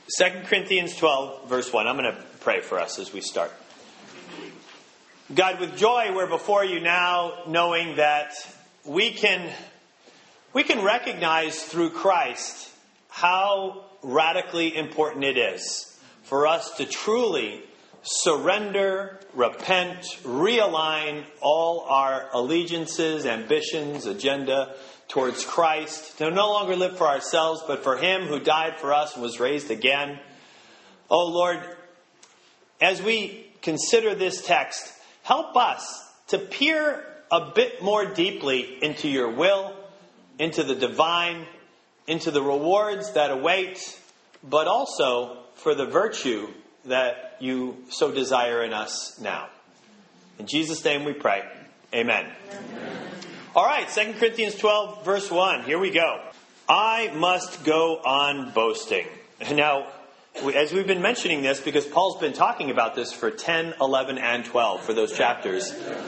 2 Corinthians 12, verse 1. I'm going to pray for us as we start. God, with joy, we're before you now, knowing that we can recognize through Christ how radically important it is for us to truly surrender, repent, realign all our allegiances, ambitions, agenda towards Christ, to no longer live for ourselves, but for Him who died for us and was raised again. Oh Lord, as we consider this text, help us to peer a bit more deeply into your will, into the divine, into the rewards that await, but also for the virtue that you so desire in us now. In Jesus' name we pray. Amen. Amen. All right, 2 Corinthians 12, verse 1. Here we go. I must go on boasting. Now, as we've been mentioning this, because Paul's been talking about this for 10, 11, and 12 for those chapters,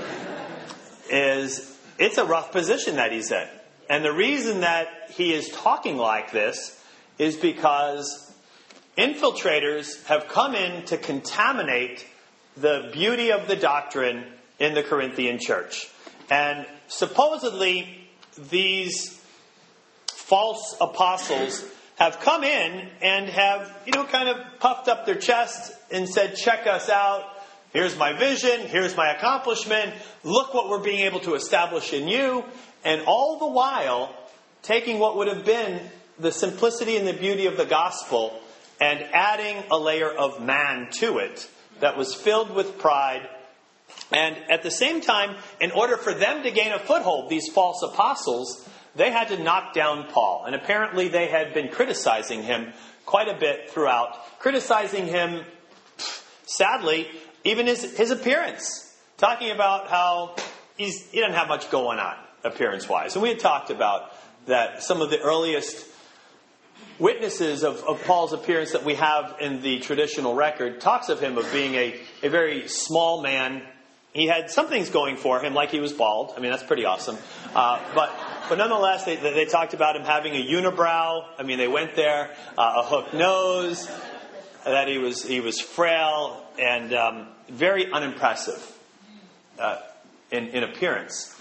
it's a rough position that he's in. And the reason that he is talking like this is because infiltrators have come in to contaminate the beauty of the doctrine in the Corinthian church. And supposedly these false apostles have come in and have, kind of puffed up their chest and said, check us out. Here's my vision. Here's my accomplishment. Look what we're being able to establish in you. And all the while, taking what would have been the simplicity and the beauty of the gospel and adding a layer of man to it that was filled with pride. And at the same time, in order for them to gain a foothold, these false apostles, they had to knock down Paul. And apparently they had been criticizing him quite a bit throughout. Criticizing him, sadly, even his appearance. Talking about how he doesn't have much going on, appearance-wise. And we had talked about that some of the earliest witnesses of Paul's appearance that we have in the traditional record talks of him of being a very small man. He had some things going for him, like he was bald. I mean, that's pretty awesome. But nonetheless, they talked about him having a unibrow. I mean, they went there. A hooked nose. That he was frail and very unimpressive in appearance.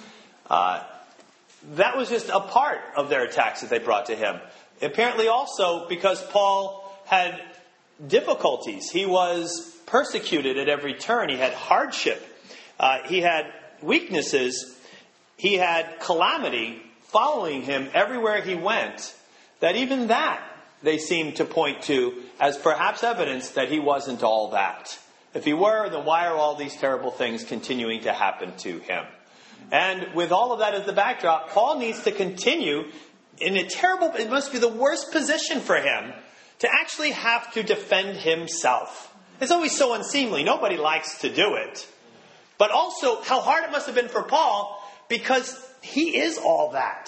That was just a part of their attacks that they brought to him. Apparently also because Paul had difficulties. He was persecuted at every turn. He had hardship. He had weaknesses. He had calamity following him everywhere he went. That even that they seemed to point to as perhaps evidence that he wasn't all that. If he were, then why are all these terrible things continuing to happen to him? And with all of that as the backdrop, Paul needs to continue in it must be the worst position for him to actually have to defend himself. It's always so unseemly. Nobody likes to do it. But also how hard it must have been for Paul because he is all that.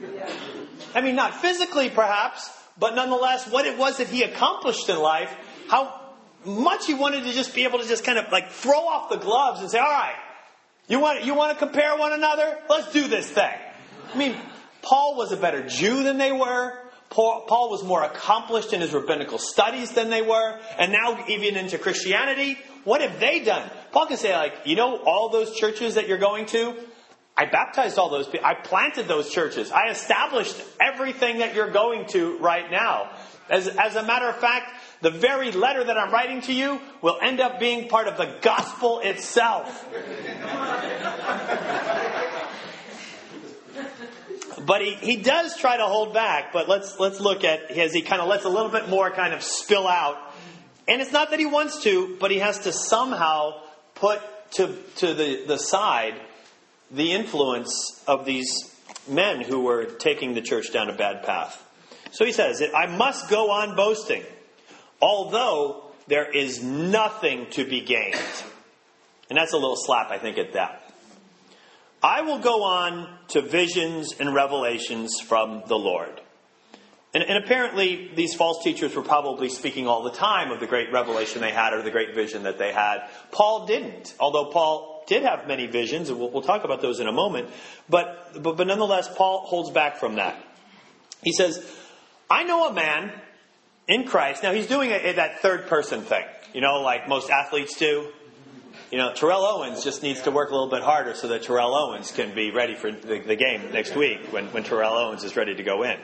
I mean, not physically perhaps, but nonetheless what it was that he accomplished in life, how much he wanted to just be able to just kind of like throw off the gloves and say, all right, you want to compare one another? Let's do this thing. I mean, Paul was a better Jew than they were. Paul was more accomplished in his rabbinical studies than they were. And now even into Christianity, what have they done? Paul can say all those churches that you're going to, I baptized all those people. I planted those churches. I established everything that you're going to right now. As a matter of fact, the very letter that I'm writing to you will end up being part of the gospel itself. But he does try to hold back. But let's look at as he kind of lets a little bit more kind of spill out. And it's not that he wants to, but he has to somehow put to the side the influence of these men who were taking the church down a bad path. So he says, I must go on boasting, although there is nothing to be gained. And that's a little slap, I think, at that. I will go on to visions and revelations from the Lord. And apparently these false teachers were probably speaking all the time of the great revelation they had or the great vision that they had. Paul didn't, although Paul did have many visions, and we'll talk about those in a moment. But nonetheless, Paul holds back from that. He says, I know a man in Christ. Now, he's doing that third person thing, like most athletes do. Terrell Owens just needs to work a little bit harder so that Terrell Owens can be ready for the game next week when Terrell Owens is ready to go in.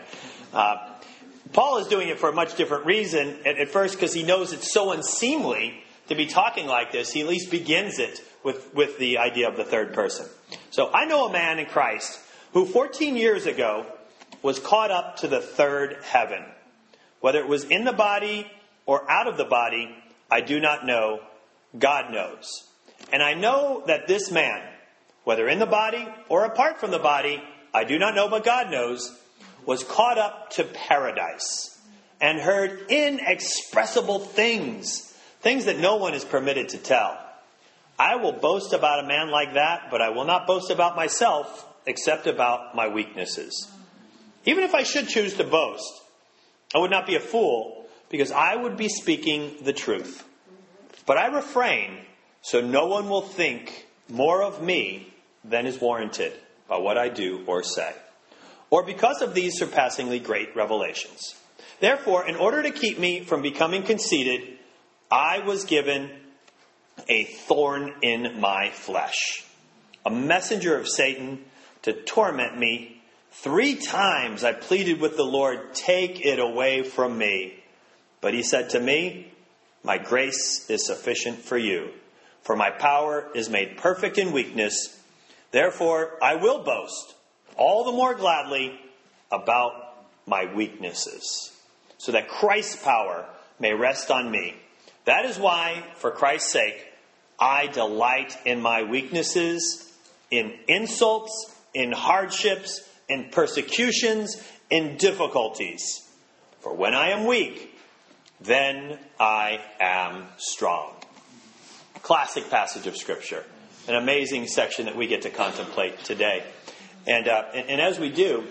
Paul is doing it for a much different reason. At first, because he knows it's so unseemly to be talking like this, he at least begins it with the idea of the third person. So I know a man in Christ who 14 years ago was caught up to the third heaven. Whether it was in the body or out of the body, I do not know. God knows. And I know that this man, whether in the body or apart from the body, I do not know, but God knows, was caught up to paradise and heard inexpressible things that no one is permitted to tell. I will boast about a man like that, but I will not boast about myself except about my weaknesses. Even if I should choose to boast, I would not be a fool, because I would be speaking the truth. But I refrain, so no one will think more of me than is warranted by what I do or say, or because of these surpassingly great revelations. Therefore, in order to keep me from becoming conceited, I was given a thorn in my flesh, a messenger of Satan to torment me. 3 times I pleaded with the Lord, take it away from me. But he said to me, my grace is sufficient for you, for my power is made perfect in weakness. Therefore, I will boast all the more gladly about my weaknesses, so that Christ's power may rest on me. That is why, for Christ's sake, I delight in my weaknesses, in insults, in hardships, in persecutions, in difficulties. For when I am weak, then I am strong. Classic passage of Scripture. An amazing section that we get to contemplate today. And as we do,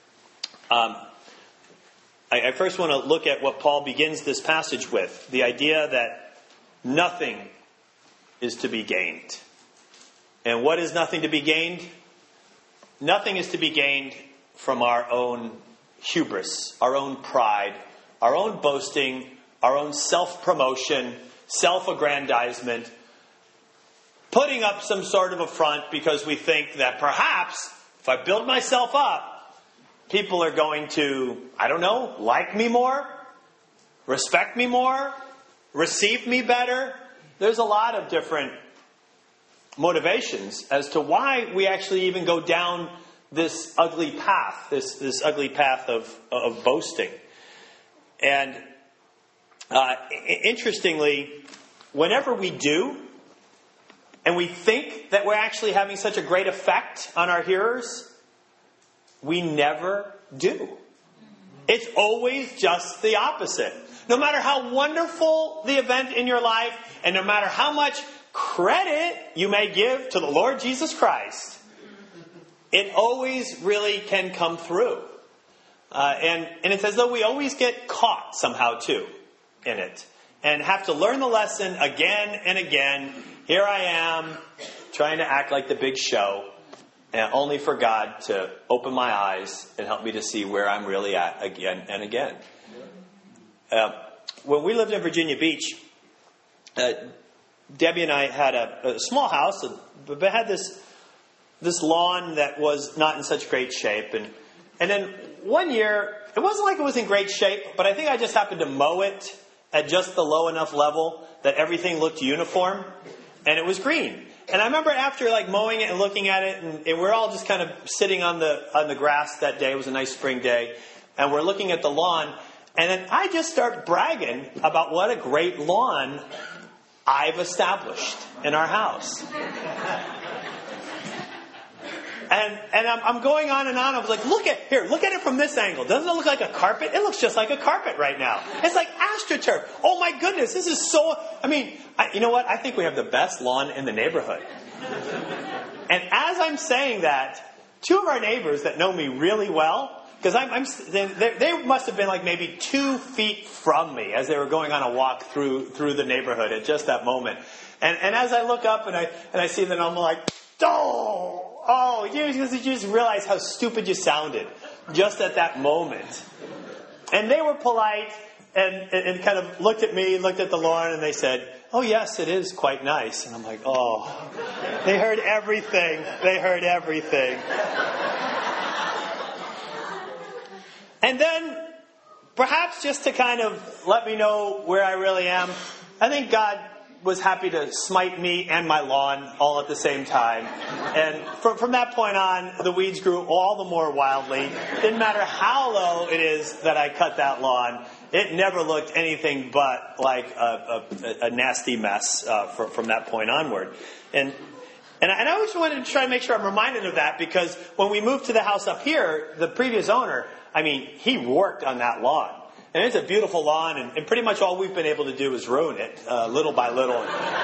I first want to look at what Paul begins this passage with. The idea that nothing is to be gained. And what is nothing to be gained? Nothing is to be gained from our own hubris, our own pride, our own boasting, our own self-promotion, self-aggrandizement, putting up some sort of a front because we think that perhaps if I build myself up, people are going to, like me more, respect me more, receive me better. There's a lot of different motivations as to why we actually even go down this ugly path, this ugly path of boasting. And interestingly, whenever we do, and we think that we're actually having such a great effect on our hearers, we never do. It's always just the opposite. No matter how wonderful the event in your life, and no matter how much credit you may give to the Lord Jesus Christ, it always really can come through. And it's as though we always get caught somehow too in it. And have to learn the lesson again and again. Here I am, trying to act like the big show, and only for God to open my eyes and help me to see where I'm really at again and again. When we lived in Virginia Beach, Debbie and I had a small house, but had this lawn that was not in such great shape. And then one year, it wasn't like it was in great shape, but I think I just happened to mow it at just the low enough level that everything looked uniform, and it was green. And I remember after mowing it and looking at it, and we're all just kind of sitting on the grass that day. It was a nice spring day, and we're looking at the lawn, and then I just start bragging about what a great lawn I've established in our house. And I'm going on and on. I was like, look at it from this angle. Doesn't it look like a carpet? It looks just like a carpet right now. It's like AstroTurf. Oh my goodness, this is so, you know what? I think we have the best lawn in the neighborhood. And as I'm saying that, 2 of our neighbors that know me really well, because they must have been maybe 2 feet from me as they were going on a walk through the neighborhood at just that moment. And as I look up and I see them, I'm like, you just realize how stupid you sounded just at that moment. And they were polite, and kind of looked at me, looked at the lawn, and they said, "Oh, yes, it is quite nice." And I'm like, oh, they heard everything. They heard everything. And then, perhaps just to kind of let me know where I really am, I think God was happy to smite me and my lawn all at the same time. And from that point on, the weeds grew all the more wildly. Didn't matter how low it is that I cut that lawn. It never looked anything but like a nasty mess from that point onward. And I always wanted to try to make sure I'm reminded of that, because when we moved to the house up here, the previous owner, I mean, he worked on that lawn. And it's a beautiful lawn, and pretty much all we've been able to do is ruin it, little by little.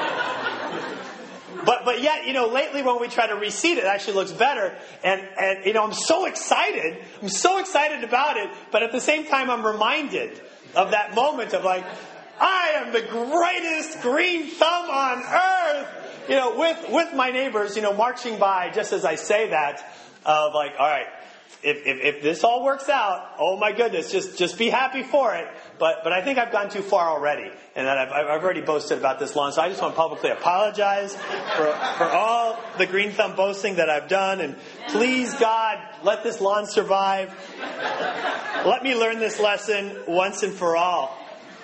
But yet, lately when we try to reseed it actually looks better. And I'm so excited. I'm so excited about it. But at the same time, I'm reminded of that moment of like, I am the greatest green thumb on earth. With my neighbors, marching by just as I say that, of like, all right, if this all works out, oh my goodness, just be happy for it. But I think I've gone too far already, and that I've already boasted about this lawn. So I just want to publicly apologize for all the green thumb boasting that I've done. And please, God, let this lawn survive. Let me learn this lesson once and for all.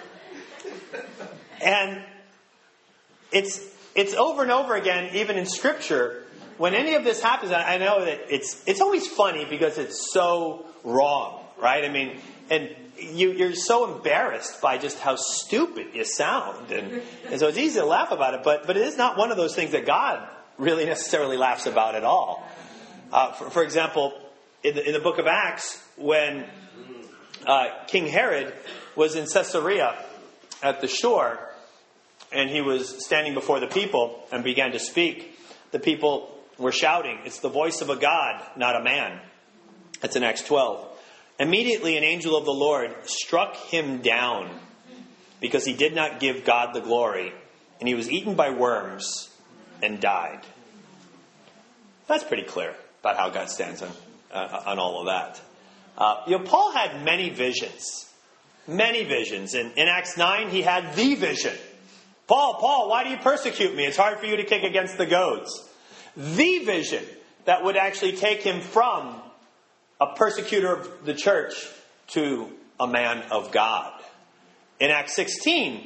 And it's over and over again, even in Scripture. When any of this happens, I know that it's always funny because it's so wrong, right? I mean, and you're so embarrassed by just how stupid you sound. And so it's easy to laugh about it, but it is not one of those things that God really necessarily laughs about at all. For example, in the book of Acts, when King Herod was in Caesarea at the shore, and he was standing before the people and began to speak, the people were shouting, "It's the voice of a God, not a man." That's in Acts 12. Immediately an angel of the Lord struck him down because he did not give God the glory, and he was eaten by worms and died. That's pretty clear about how God stands on all of that. Paul had many visions. Many visions. In Acts 9, he had the vision. Paul, why do you persecute me? It's hard for you to kick against the goads. The vision that would actually take him from a persecutor of the church to a man of God. In Acts 16,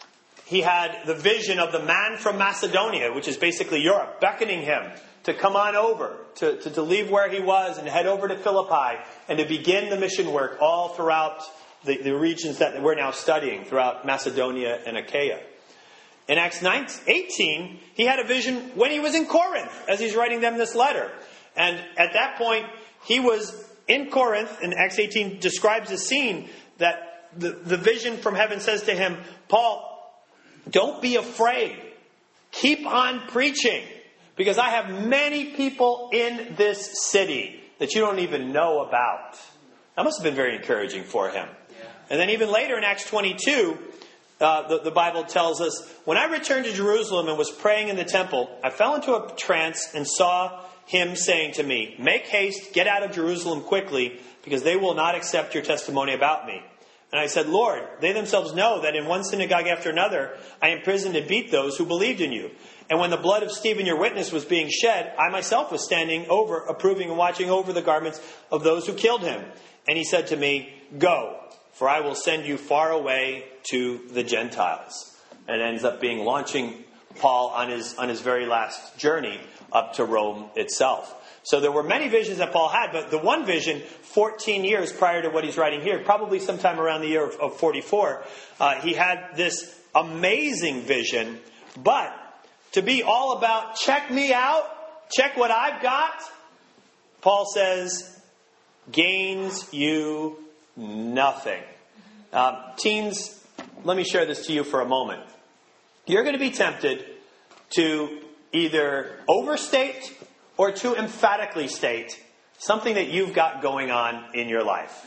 he had the vision of the man from Macedonia, which is basically Europe, beckoning him to come on over, to leave where he was and head over to Philippi and to begin the mission work all throughout the regions that we're now studying, throughout Macedonia and Achaia. In Acts 18, he had a vision when he was in Corinth, as he's writing them this letter. And at that point, he was in Corinth, and Acts 18 describes a scene that the vision from heaven says to him, "Paul, don't be afraid. Keep on preaching, because I have many people in this city that you don't even know about." That must have been very encouraging for him. Yeah. And then even later in Acts 22, the Bible tells us, "When I returned to Jerusalem and was praying in the temple, I fell into a trance and saw him saying to me, 'Make haste, get out of Jerusalem quickly, because they will not accept your testimony about me.' And I said, 'Lord, they themselves know that in one synagogue after another I imprisoned and beat those who believed in you. And when the blood of Stephen your witness was being shed, I myself was standing over, approving and watching over the garments of those who killed him.' And he said to me, 'Go, for I will send you far away to the Gentiles.'" And it ends up being launching Paul on his very last journey up to Rome itself. So there were many visions that Paul had, but the one vision, 14 years prior to what he's writing here, probably sometime around the year of 44, he had this amazing vision. But to be all about, check me out, check what I've got, Paul says, gains you nothing. Teens, let me share this to you for a moment. You're going to be tempted to either overstate or to emphatically state something that you've got going on in your life.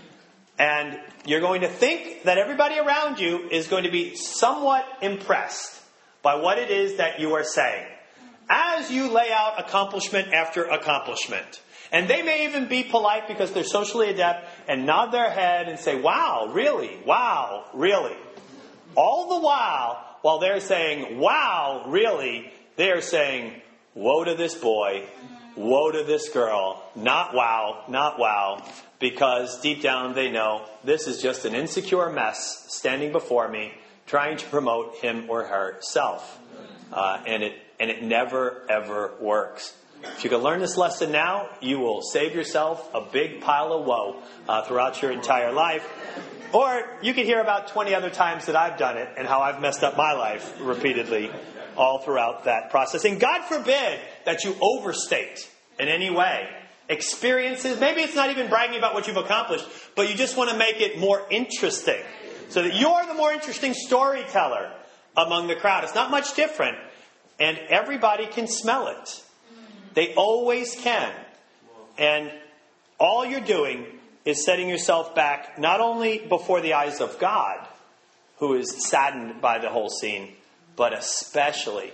And you're going to think that everybody around you is going to be somewhat impressed by what it is that you are saying, as you lay out accomplishment after accomplishment. And they may even be polite because they're socially adept and nod their head and say, wow, really? Wow, really? All the while they're saying, wow, really, they are saying, woe to this boy, woe to this girl, not wow, not wow, because deep down they know this is just an insecure mess standing before me, trying to promote him or herself. And it never, ever works. If you can learn this lesson now, you will save yourself a big pile of woe throughout your entire life. Or you can hear about 20 other times that I've done it and how I've messed up my life repeatedly all throughout that process. And God forbid that you overstate in any way experiences. Maybe it's not even bragging about what you've accomplished, but you just want to make it more interesting so that you're the more interesting storyteller among the crowd. It's not much different, and everybody can smell it. They always can. And all you're doing is setting yourself back not only before the eyes of God, who is saddened by the whole scene, but especially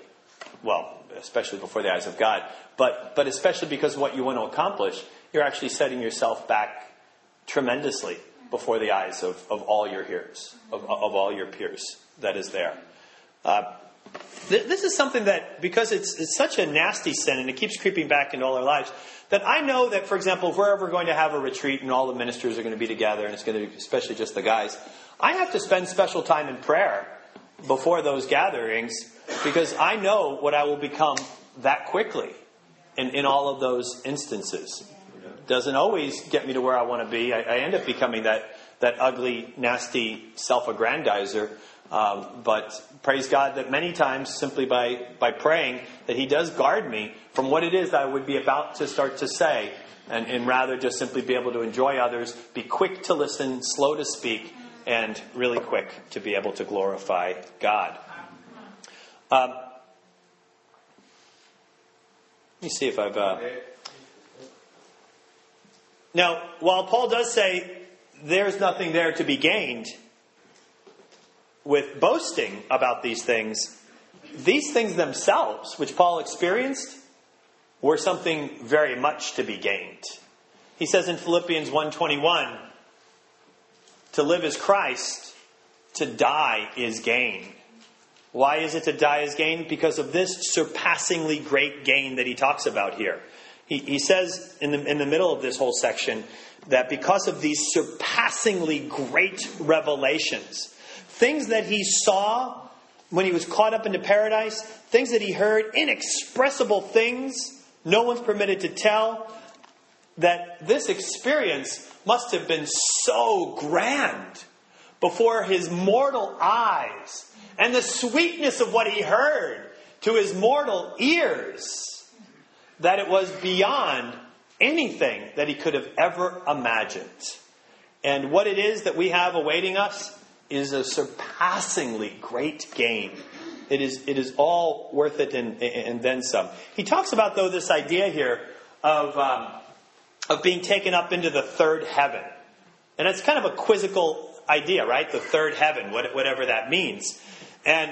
before the eyes of God, but especially because of what you want to accomplish, you're actually setting yourself back tremendously before the eyes of all your hearers, of all your peers that is there. This is something that, because it's such a nasty sin and it keeps creeping back into all our lives, that I know that, for example, if we're ever going to have a retreat and all the ministers are going to be together and it's going to be especially just the guys, I have to spend special time in prayer before those gatherings because I know what I will become that quickly in all of those instances. Doesn't always get me to where I want to be. I end up becoming that ugly, nasty self-aggrandizer. But praise God that many times, simply by praying, that He does guard me from what it is that I would be about to start to say, and rather just simply be able to enjoy others, be quick to listen, slow to speak, and really quick to be able to glorify God. Let me see if I've... Now, while Paul does say there's nothing there to be gained with boasting about these things themselves, which Paul experienced, were something very much to be gained. He says in Philippians 1:21, to live is Christ, to die is gain. Why is it to die is gain? Because of this surpassingly great gain that he talks about here. He says in the middle of this whole section that because of these surpassingly great revelations, things that he saw when he was caught up into paradise, things that he heard, inexpressible things no one's permitted to tell, that this experience must have been so grand before his mortal eyes, and the sweetness of what he heard to his mortal ears, that it was beyond anything that he could have ever imagined. And what it is that we have awaiting us is a surpassingly great gain. It is all worth it and then some. He talks about, though, this idea here of being taken up into the third heaven. And it's kind of a quizzical idea, right? The third heaven, whatever that means. And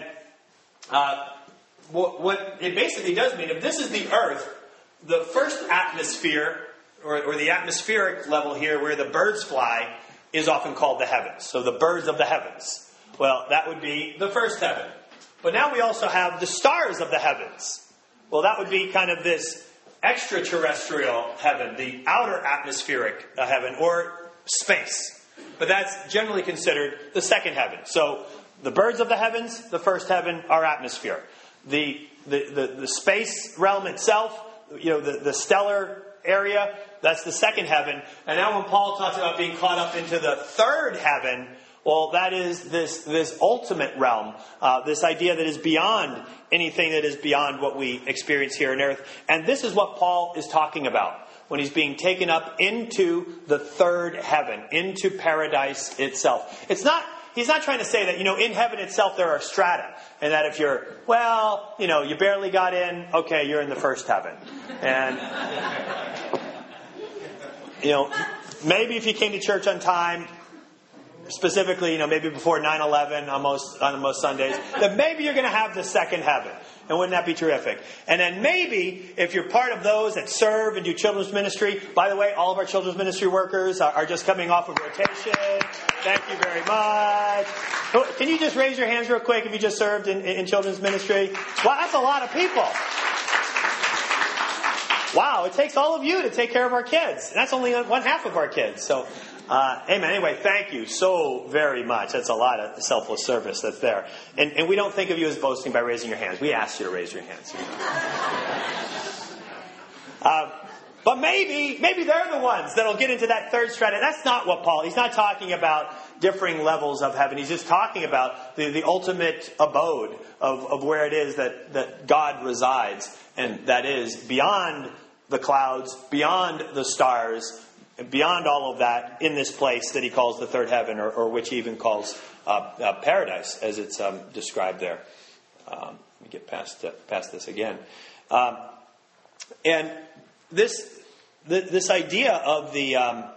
what it basically does mean, if this is the earth, the first atmosphere, or the atmospheric level here where the birds fly, is often called the heavens. So the birds of the heavens. Well, that would be the first heaven. But now we also have the stars of the heavens. Well, that would be kind of this extraterrestrial heaven, the outer atmospheric heaven, or space. But that's generally considered the second heaven. So the birds of the heavens, the first heaven, our atmosphere. The space realm itself, the stellar area, that's the second heaven. And now when Paul talks about being caught up into the third heaven, well, that is this ultimate realm, this idea that is beyond anything that is beyond what we experience here on earth. And this is what Paul is talking about when he's being taken up into the third heaven, into paradise itself. He's not trying to say that, in heaven itself there are strata. And that if you're, you barely got in, okay, you're in the first heaven. And, maybe if you came to church on time, specifically, maybe before 9/11 on most Sundays, that maybe you're going to have the second heaven. And wouldn't that be terrific? And then maybe, if you're part of those that serve and do children's ministry, by the way, all of our children's ministry workers are just coming off of rotation. Thank you very much. Can you just raise your hands real quick if you just served in children's ministry? Wow, that's a lot of people. Wow, it takes all of you to take care of our kids. And that's only one half of our kids. So, amen. Anyway, thank you so very much. That's a lot of selfless service that's there. And we don't think of you as boasting by raising your hands. We asked you to raise your hands. But maybe they're the ones that'll get into that third strata. That's not what he's not talking about differing levels of heaven. He's just talking about the ultimate abode of where it is that God resides. And that is beyond the clouds, beyond the stars, beyond all of that, in this place that he calls the third heaven, or which he even calls paradise, as it's described there. Let me get past this again. And this idea of the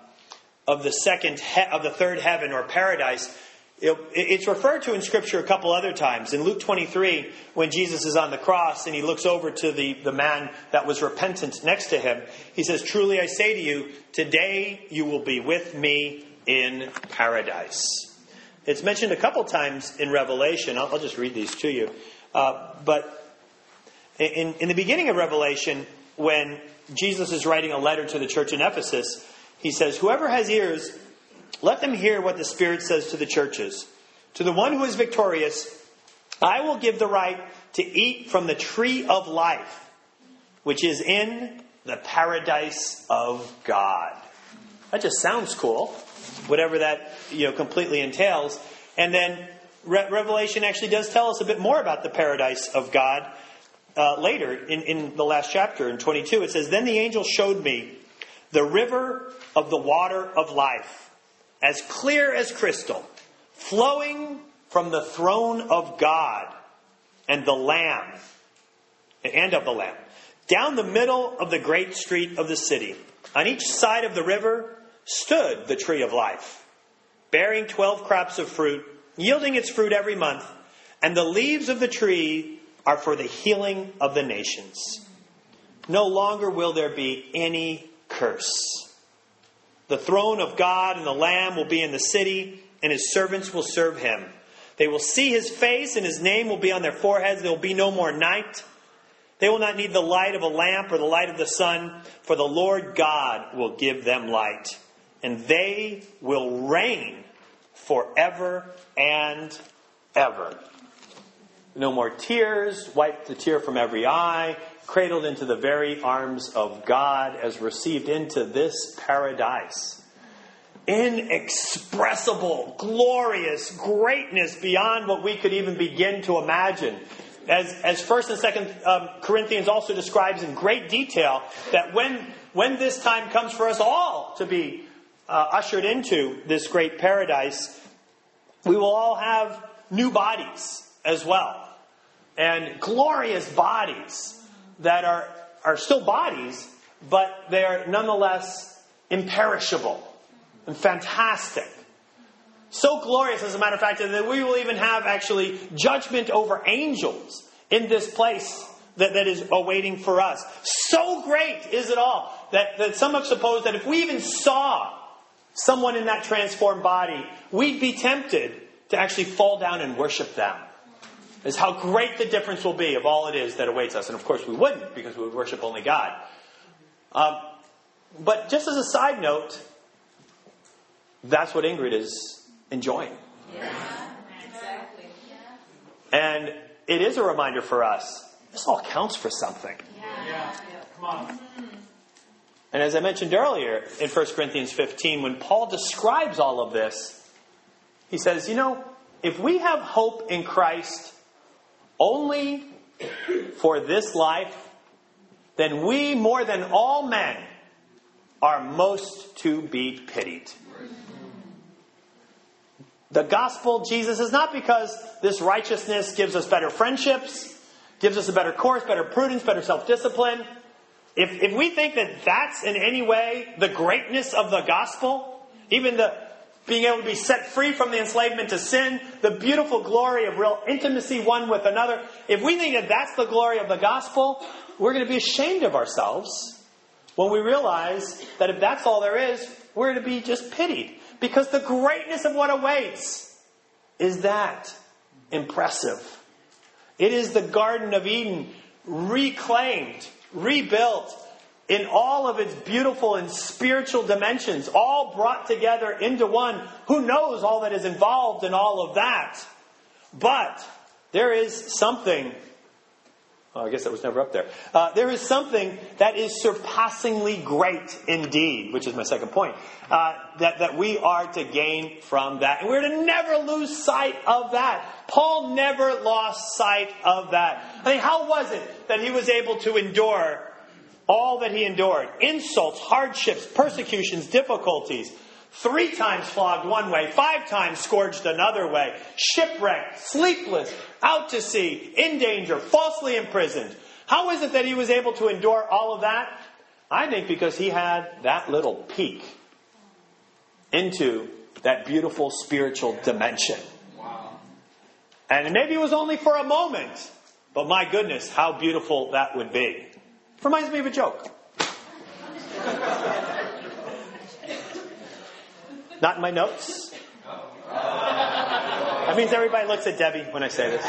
third heaven or paradise, it's referred to in Scripture a couple other times. In Luke 23, when Jesus is on the cross and he looks over to the man that was repentant next to him, he says, "Truly I say to you, today you will be with me in paradise." It's mentioned a couple times in Revelation. I'll just read these to you. But in the beginning of Revelation, when Jesus is writing a letter to the church in Ephesus, he says, "Whoever has ears, let them hear what the Spirit says to the churches. To the one who is victorious, I will give the right to eat from the tree of life, which is in the paradise of God." That just sounds cool, whatever that completely entails. And then Revelation actually does tell us a bit more about the paradise of God later in the last chapter, in 22. It says, "Then the angel showed me the river of the water of life, as clear as crystal, flowing from the throne of God and the Lamb, down the middle of the great street of the city. On each side of the river stood the tree of life, bearing 12 crops of fruit, yielding its fruit every month, and the leaves of the tree are for the healing of the nations. No longer will there be any curse. The throne of God and the Lamb will be in the city, and his servants will serve him. They will see his face, and his name will be on their foreheads. There will be no more night. They will not need the light of a lamp or the light of the sun, for the Lord God will give them light. And they will reign forever and ever. No more tears. Wipe the tear from every eye. Cradled into the very arms of God, as received into this paradise. Inexpressible, glorious greatness beyond what we could even begin to imagine. As 1st and 2nd Corinthians also describes in great detail, that when this time comes for us all to be ushered into this great paradise, we will all have new bodies as well. And glorious bodies that are still bodies, but they are nonetheless imperishable and fantastic. So glorious, as a matter of fact, that we will even have actually judgment over angels in this place that is awaiting for us. So great is it all that some have supposed that if we even saw someone in that transformed body, we'd be tempted to actually fall down and worship them. Is how great the difference will be of all it is that awaits us. And of course we wouldn't, because we would worship only God. But just as a side note, that's what Ingrid is enjoying. Yeah, exactly. And it is a reminder for us, this all counts for something. Yeah. Come on. And as I mentioned earlier in 1 Corinthians 15, when Paul describes all of this, he says, if we have hope in Christ only for this life, then we, more than all men, are most to be pitied. The gospel, Jesus, is not because this righteousness gives us better friendships, gives us a better course, better prudence, better self-discipline. If we think that that's in any way the greatness of the gospel, even the being able to be set free from the enslavement to sin, the beautiful glory of real intimacy one with another. If we think that that's the glory of the gospel, we're going to be ashamed of ourselves when we realize that if that's all there is, we're going to be just pitied. Because the greatness of what awaits is that impressive. It is the Garden of Eden reclaimed, rebuilt in all of its beautiful and spiritual dimensions, all brought together into one. Who knows all that is involved in all of that? But there is something, I guess that was never up there. There is something that is surpassingly great indeed, which is my second point, that we are to gain from that. And we're to never lose sight of that. Paul never lost sight of that. I mean, how was it that he was able to endure all that he endured? Insults, hardships, persecutions, difficulties. 3 times flogged one way, 5 times scourged another way, shipwrecked, sleepless, out to sea, in danger, falsely imprisoned. How is it that he was able to endure all of that? I think because he had that little peek into that beautiful spiritual dimension. Wow. And maybe it was only for a moment, but my goodness, how beautiful that would be. Reminds me of a joke. Not in my notes. That means everybody looks at Debbie when I say this.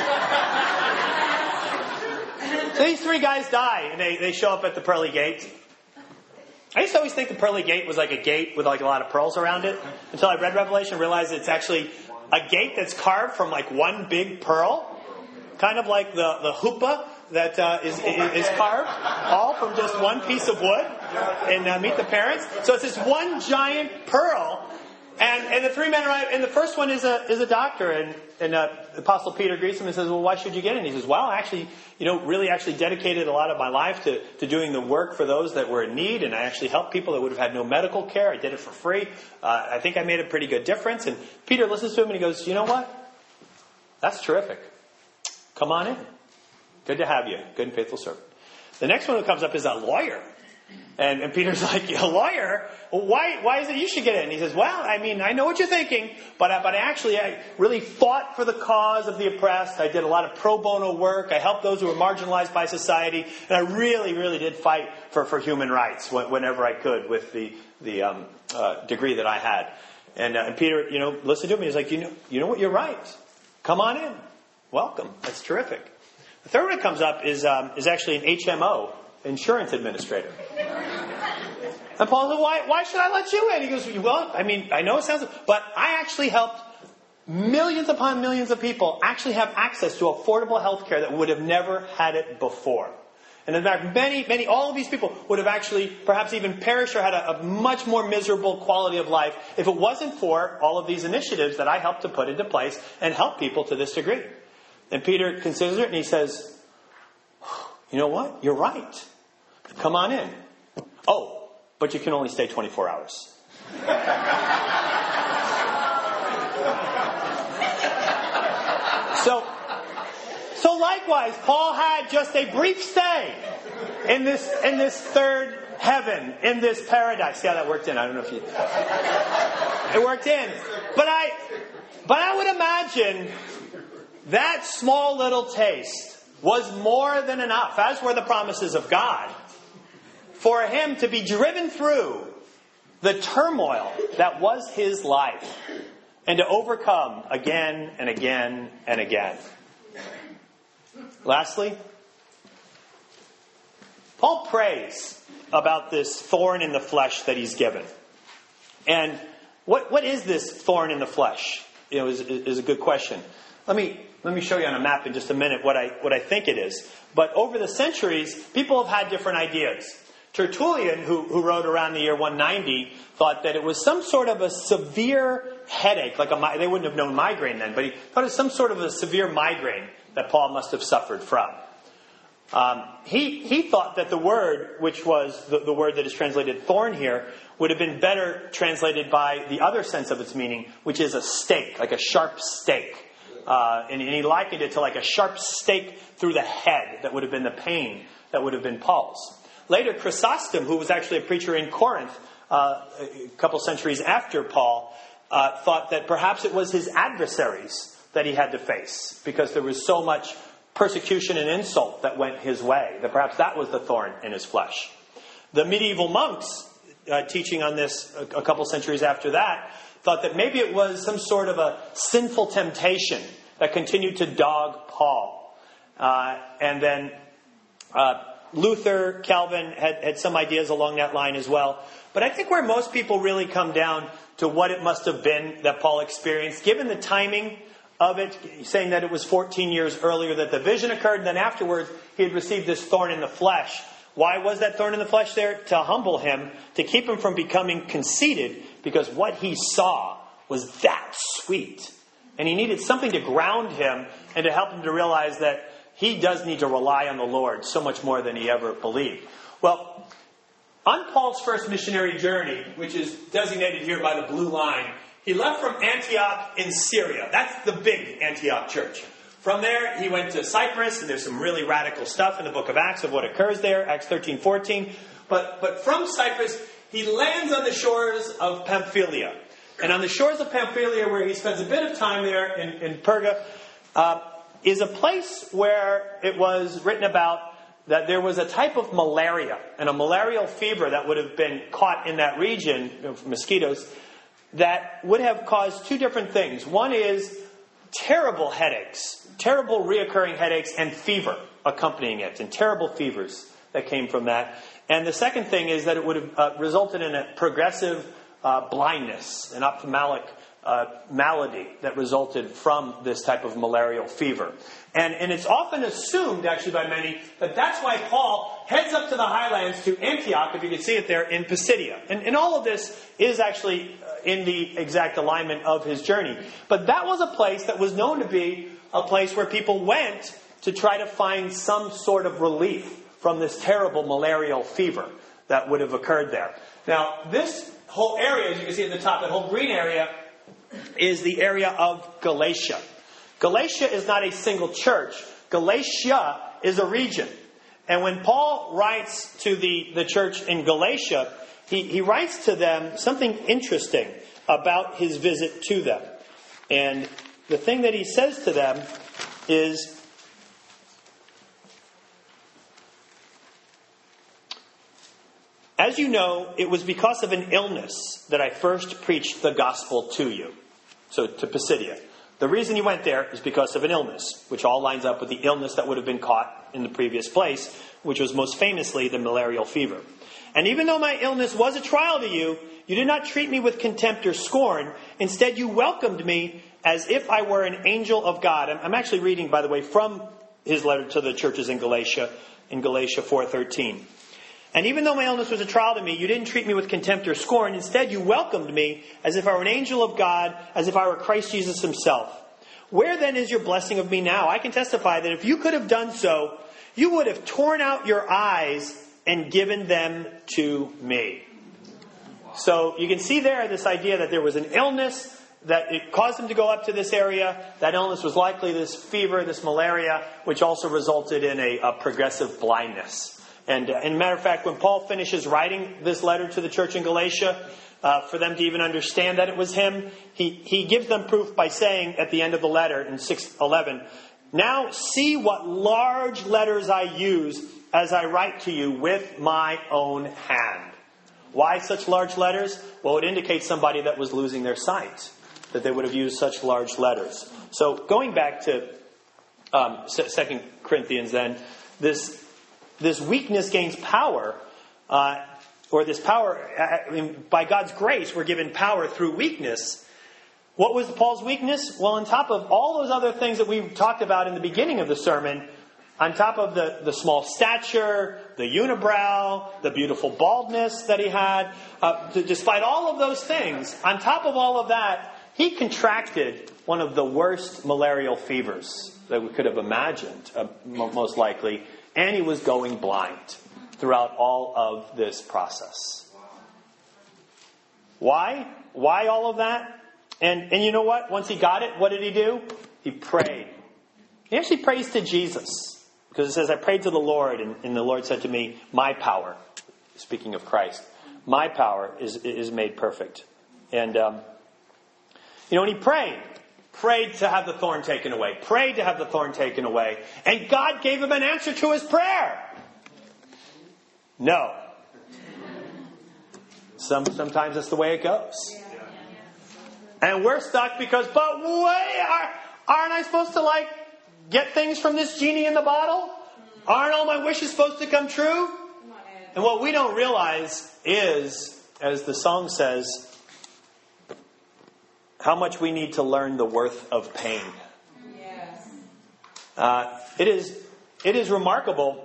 So these 3 guys die, and they show up at the pearly gate. I used to always think the pearly gate was like a gate with like a lot of pearls around it, until I read Revelation and realized it's actually a gate that's carved from like one big pearl. Kind of like the chuppah that is carved, all from just one piece of wood in Meet the Parents. So it's this one giant pearl. And the 3 men arrive, and the first one is a doctor, and Apostle Peter greets him and says, well, why should you get it? And he says, well, I actually, really dedicated a lot of my life to doing the work for those that were in need, and I actually helped people that would have had no medical care. I did it for free. I think I made a pretty good difference. And Peter listens to him and he goes, you know what? That's terrific. Come on in. Good to have you. Good and faithful servant. The next one who comes up is a lawyer. And Peter's like, a lawyer? Well, why is it you should get it? And he says, well, I mean, I know what you're thinking, but I really fought for the cause of the oppressed. I did a lot of pro bono work. I helped those who were marginalized by society. And I really, really did fight for human rights whenever I could with the degree that I had. And Peter, listened to him. He's like, you know what? You're right. Come on in. Welcome. That's terrific. The third one that comes up is actually an HMO, insurance administrator. And Paul said, why should I let you in? He goes, well, I mean, I know it sounds, but I actually helped millions upon millions of people actually have access to affordable health care that would have never had it before. And in fact, many, all of these people would have actually perhaps even perished or had a much more miserable quality of life if it wasn't for all of these initiatives that I helped to put into place and help people to this degree. And Peter considers it and he says, you know what? You're right. Come on in. Oh, but you can only stay 24 hours. So likewise, Paul had just a brief stay in this third heaven, in this paradise. See how that worked in? I don't know if you... It worked in. But I would imagine that small little taste was more than enough, as were the promises of God, for him to be driven through the turmoil that was his life and to overcome again and again and again. Lastly, Paul prays about this thorn in the flesh that he's given. And what is this thorn in the flesh? Is a good question. Let me show you on a map in just a minute what I think it is. But over the centuries, people have had different ideas. Tertullian, who wrote around the year 190, thought that it was some sort of a severe headache. They wouldn't have known migraine then, but he thought it was some sort of a severe migraine that Paul must have suffered from. He thought that the word, which was the word that is translated thorn here, would have been better translated by the other sense of its meaning, which is a stake, like a sharp stake. And he likened it to like a sharp stake through the head that would have been the pain that would have been Paul's. Later, Chrysostom, who was actually a preacher in Corinth a couple centuries after Paul, thought that perhaps it was his adversaries that he had to face because there was so much persecution and insult that went his way, that perhaps that was the thorn in his flesh. The medieval monks, teaching on this a couple centuries after that, thought that maybe it was some sort of a sinful temptation that continued to dog Paul. And then Luther, Calvin had some ideas along that line as well. But I think where most people really come down to what it must have been that Paul experienced, given the timing of it, saying that it was 14 years earlier that the vision occurred, and then afterwards he had received this thorn in the flesh. Why was that thorn in the flesh there? To humble him, to keep him from becoming conceited, because what he saw was that sweet. And he needed something to ground him and to help him to realize that he does need to rely on the Lord so much more than he ever believed. Well, on Paul's first missionary journey, which is designated here by the blue line, he left from Antioch in Syria. That's the big Antioch church. From there, he went to Cyprus, and there's some really radical stuff in the book of Acts of what occurs there, Acts 13:14. But from Cyprus, he lands on the shores of Pamphylia. And on the shores of Pamphylia, where he spends a bit of time there in Perga, is a place where it was written about that there was a type of malaria and a malarial fever that would have been caught in that region, mosquitoes, that would have caused two different things. One is terrible headaches, terrible reoccurring headaches and fever accompanying it, and terrible fevers that came from that. And the second thing is that it would have resulted in a progressive blindness, an ophthalmic malady that resulted from this type of malarial fever. And it's often assumed, actually, by many, that that's why Paul heads up to the highlands to Antioch, if you can see it there, in Pisidia. And all of this is actually in the exact alignment of his journey. But that was a place that was known to be a place where people went to try to find some sort of relief from this terrible malarial fever that would have occurred there. Now, this whole area, as you can see at the top, that whole green area, is the area of Galatia. Galatia is not a single church. Galatia is a region. And when Paul writes to the church in Galatia, he writes to them something interesting about his visit to them. And the thing that he says to them is, as you know, it was because of an illness that I first preached the gospel to you. So to Pisidia. The reason he went there is because of an illness, which all lines up with the illness that would have been caught in the previous place, which was most famously the malarial fever. And even though my illness was a trial to you, you did not treat me with contempt or scorn. Instead, you welcomed me as if I were an angel of God. I'm actually reading, by the way, from his letter to the churches in Galatia 4:13. And even though my illness was a trial to me, you didn't treat me with contempt or scorn. Instead, you welcomed me as if I were an angel of God, as if I were Christ Jesus himself. Where then is your blessing of me now? I can testify that if you could have done so, you would have torn out your eyes and given them to me. So you can see there this idea that there was an illness, that it caused him to go up to this area. That illness was likely this fever, this malaria, which also resulted in a progressive blindness. And as a matter of fact, when Paul finishes writing this letter to the church in Galatia, for them to even understand that it was him, he gives them proof by saying at the end of the letter in 6:11, now see what large letters I use as I write to you with my own hand. Why such large letters? Well, it indicates somebody that was losing their sight, that they would have used such large letters. So going back to 2 Corinthians then, this weakness gains power, or this power, by God's grace, we're given power through weakness. What was Paul's weakness? Well, on top of all those other things that we talked about in the beginning of the sermon, on top of the small stature, the unibrow, the beautiful baldness that he had, despite all of those things, on top of all of that, he contracted one of the worst malarial fevers that we could have imagined, most likely. And he was going blind throughout all of this process. Why? Why all of that? And you know what? Once he got it, what did he do? He prayed. He actually prays to Jesus. Because it says, I prayed to the Lord, and the Lord said to me, my power, speaking of Christ, my power is made perfect. And And he prayed to have the thorn taken away, prayed to have the thorn taken away, and God gave him an answer to his prayer. No. Sometimes that's the way it goes. And we're stuck because, but wait, aren't I supposed to get things from this genie in the bottle? Aren't all my wishes supposed to come true? And what we don't realize is, as the song says, how much we need to learn the worth of pain. Yes. It is remarkable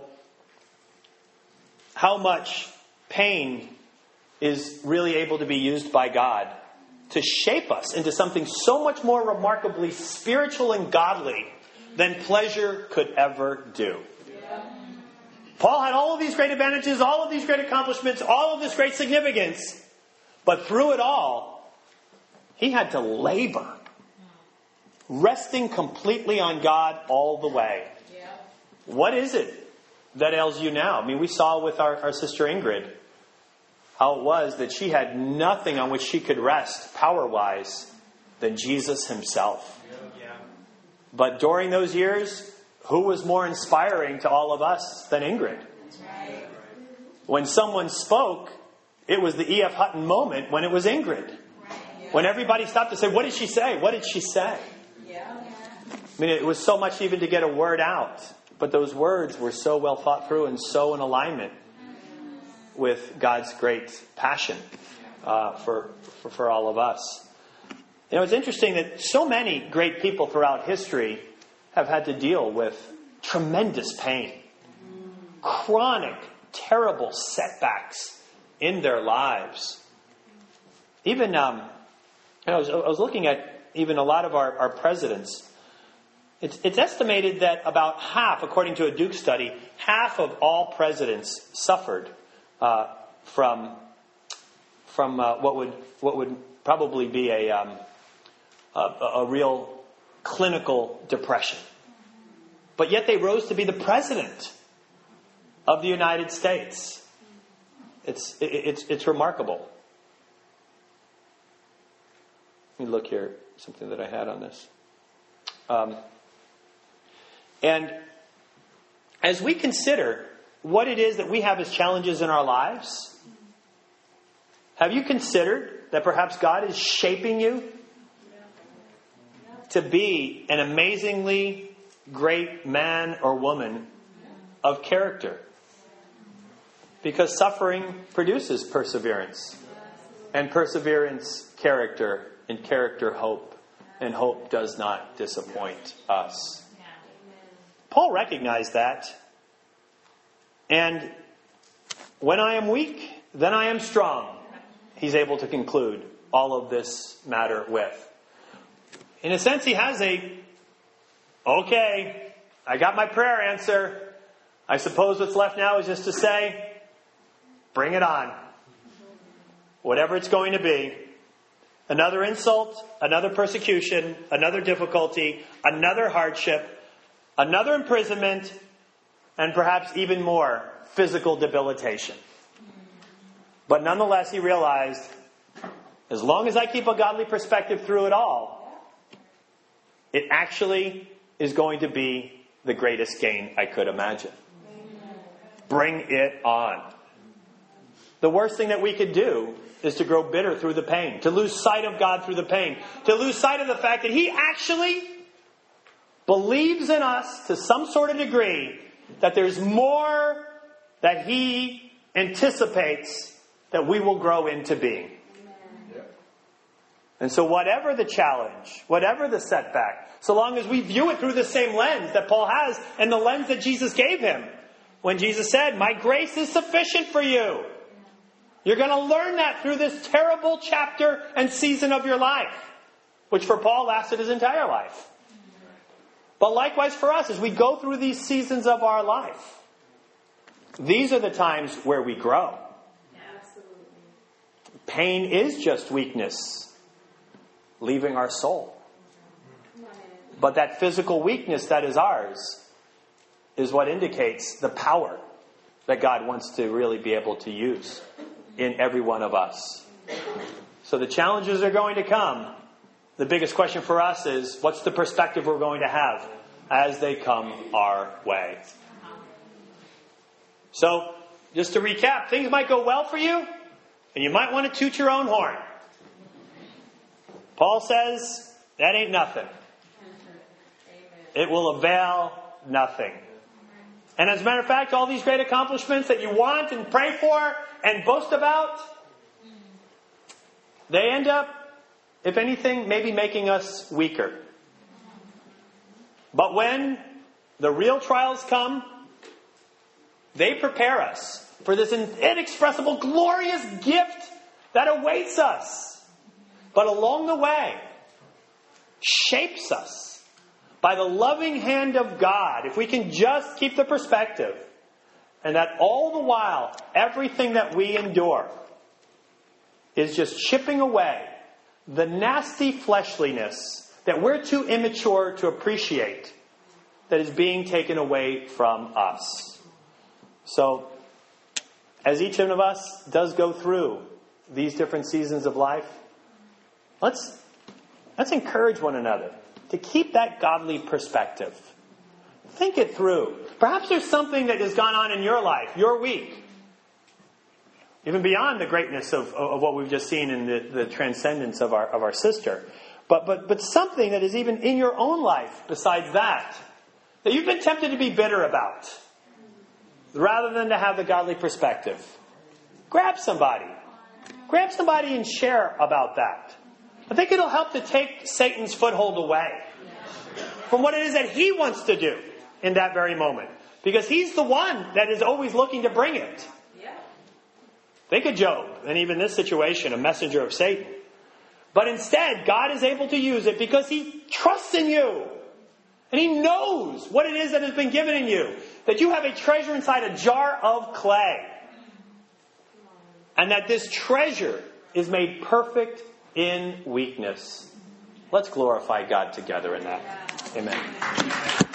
how much pain is really able to be used by God to shape us into something so much more remarkably spiritual and godly than pleasure could ever do. Yeah. Paul had all of these great advantages, all of these great accomplishments, all of this great significance. But through it all, he had to labor, resting completely on God all the way. Yeah. What is it that ails you now? I mean, we saw with our sister Ingrid how it was that she had nothing on which she could rest, power-wise, than Jesus himself. Yeah. But during those years, who was more inspiring to all of us than Ingrid? Right. When someone spoke, it was the E.F. Hutton moment when it was Ingrid. Right. Yeah. When everybody stopped to say, what did she say? What did she say? Yeah. I mean, it was so much even to get a word out. But those words were so well thought through and so in alignment with God's great passion for all of us. It's interesting that so many great people throughout history have had to deal with tremendous pain, chronic, terrible setbacks in their lives. Even, I was looking at even a lot of our presidents. It's estimated that about half, according to a Duke study, half of all presidents suffered from what would probably be a real clinical depression. But yet they rose to be the president of the United States. It's remarkable. Let me look here, something that I had on this. And as we consider what it is that we have as challenges in our lives, have you considered that perhaps God is shaping you to be an amazingly great man or woman of character? Because suffering produces perseverance, and perseverance, character, and character, hope, and hope does not disappoint us. Paul recognized that. And when I am weak, then I am strong, he's able to conclude all of this matter with. In a sense, he has okay, I got my prayer answer. I suppose what's left now is just to say, bring it on. Whatever it's going to be. Another insult, another persecution, another difficulty, another hardship, another imprisonment, and perhaps even more physical debilitation. But nonetheless, he realized, as long as I keep a godly perspective through it all, it actually is going to be the greatest gain I could imagine. Bring it on. The worst thing that we could do is to grow bitter through the pain, to lose sight of God through the pain, to lose sight of the fact that he actually believes in us to some sort of degree, that there's more that he anticipates that we will grow into being. And so whatever the challenge, whatever the setback, so long as we view it through the same lens that Paul has and the lens that Jesus gave him, when Jesus said, my grace is sufficient for you. You're going to learn that through this terrible chapter and season of your life, which for Paul lasted his entire life. But likewise for us, as we go through these seasons of our life, these are the times where we grow. Absolutely. Pain is just weakness leaving our soul. But that physical weakness that is ours is what indicates the power that God wants to really be able to use in every one of us. So the challenges are going to come, The biggest question for us is, what's the perspective we're going to have as they come our way? So, just to recap, things might go well for you, and you might want to toot your own horn. Paul says, that ain't nothing. It will avail nothing. And as a matter of fact, all these great accomplishments that you want and pray for and boast about, they end up, if anything, maybe making us weaker. But when the real trials come, they prepare us for this inexpressible, glorious gift that awaits us. But along the way, shapes us by the loving hand of God, if we can just keep the perspective, and that all the while, everything that we endure is just chipping away the nasty fleshliness that we're too immature to appreciate, that is being taken away from us. So, as each one of us does go through these different seasons of life, let's encourage one another to keep that godly perspective. Think it through. Perhaps there's something that has gone on in your life, your week, even beyond the greatness of what we've just seen in the transcendence of our sister. But something that is even in your own life besides that you've been tempted to be bitter about, rather than to have the godly perspective. Grab somebody and share about that. I think it'll help to take Satan's foothold away from what it is that he wants to do in that very moment. Because he's the one that is always looking to bring it. Think of Job, and even this situation, a messenger of Satan. But instead, God is able to use it because he trusts in you. And he knows what it is that has been given in you. That you have a treasure inside a jar of clay. And that this treasure is made perfect in weakness. Let's glorify God together in that. Amen.